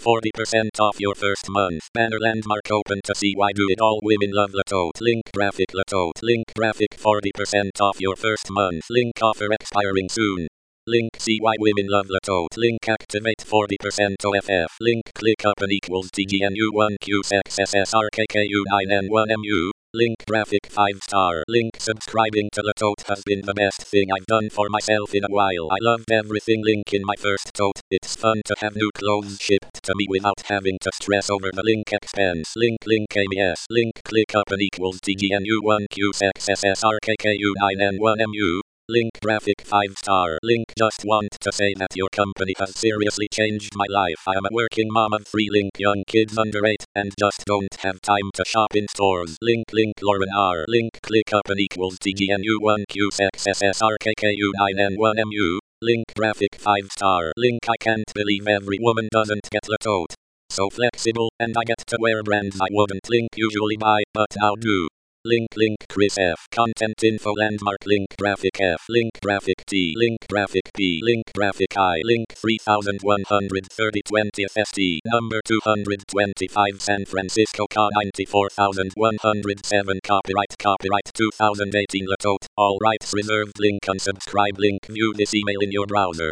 40% off your first month. Banner landmark open to see why do it all women love Latote. Link graphic Latote. Link graphic 40% off your first month. Link offer expiring soon. Link see why women love Latote. Link activate 40% OFF. Link click up and equals TGNU1QSXSSRKKU9N1MU. Link graphic 5-star. Link subscribing to Latote has been the best thing I've done for myself in a while. I loved everything Link in my first tote. It's fun to have new clothes shipped to me without having to stress over the link expense. Link ABS. Link click up and equals TGNU1QSXSSRKKU9N1MU. Link graphic 5-star. Link just want to say that your company has seriously changed my life. I am a working mom of 3 Link young kids under 8 and just don't have time to shop in stores. Link Lauren R. Link click up and equals TGNU1QSXSSRKKU9N1MU. Link graphic 5-star. Link I can't believe every woman doesn't get Latote. So flexible and I get to wear brands I wouldn't Link usually buy but now do. Link Chris F. Content info landmark Link graphic F. Link graphic T. Link graphic P. Link graphic I. Link 3130 20th ST. Number 225 San Francisco Ca 94107. Copyright 2018 Latote. All rights reserved. Link unsubscribe. Link view this email in your browser.